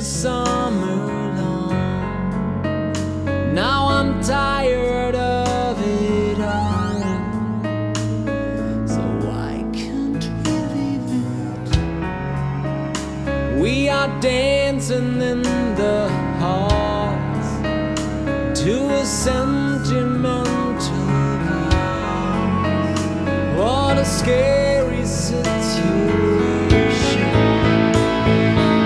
summer long. Now I'm tired of it all, so I can't believe it. We are dancing in the halls to a sentimental valse. What a scare.